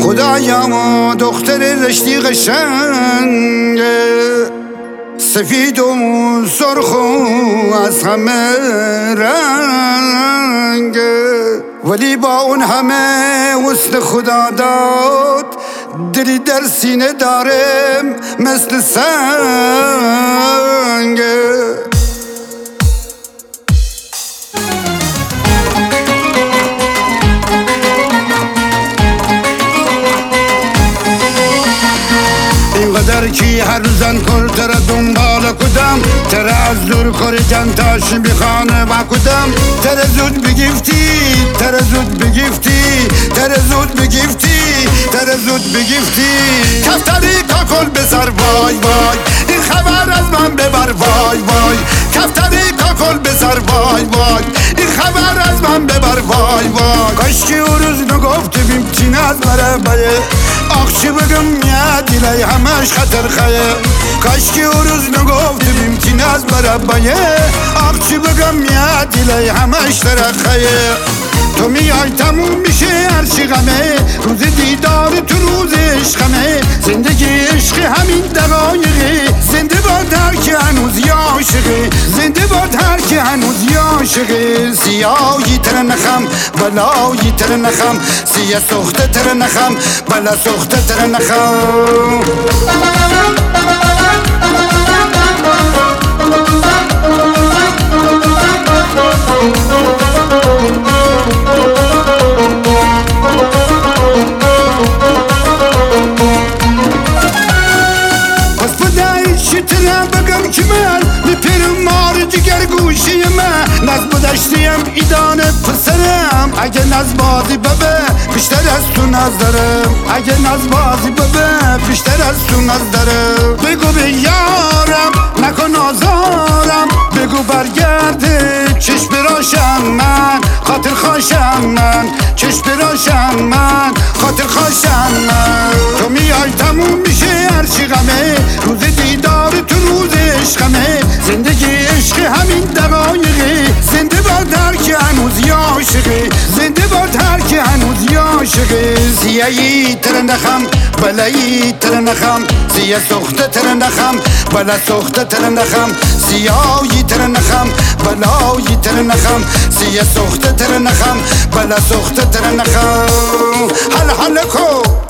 خدایا ما دختر رشتی قشنگه، سفید و سرخ و از همه رنگه، ولی با اون همه حسن خدا داد دلی در سینه دارم مثل سنگه. اینقدر کی هر روزن کل تر دنبال کدم، تر از دور کردن تاش میخانه و کدم، تر زود بگیفتی، تر زود بگیفتی، تر زود بگیفتی، تر زود بگیفتی. کفتری کاکل بسر وای وای، این خبر از من ببر وای وای. کفتری کاکل بسر وای وای، این خبر از من ببر وای وای. کاش که اون روز نگفتی بیمتین از مربعه، آخچی بگم میاد دیلی همش خطر خیه. کاش که اون روز نگفتی بیمتین از مربعه، آخچی بگم میاد دیلی همش ترخیه. تو میای تموم میشه هرچی غمه، روز دیدار تو روز عشقمه. زندگی عشق همین دقایقه، زنده باد هر که هنوز عاشقه، زنده باد هر که هنوز عاشقه. سیاهی تر نخم بلایی تر نخم، سیاه سخته تر نخم بلا سخته تر نخم. بگم که من میپیرم مار جگر گوشی من، نز بدشتیم ایدان پسرم. اگه نز بازی ببه بیشتر از تو نظرم، اگه نز بازی ببه بیشتر از تو نظرم. بگو به یارم نکن آزارم، بگو برگرده چشم راشم من، خاطر خاشم من، چشم راشم من، خاطر خاشم من. تو میای تموم میشه هرچی غمه، روز دیدار تو روز عشقمه. زندگی عشق همین دقایقه، زنده باد هر که هنوز عاشقه، زنده باد هر که هنوز عاشقه. سیاهی تر نخم بلایی تر نخم، سیاه سخته تر نخم بلا سخته تر نخم. سیاهی تر نخم بلایی تر نخم، سیاه سخته تر نخم بلا سخته تر نخم. حل حل کو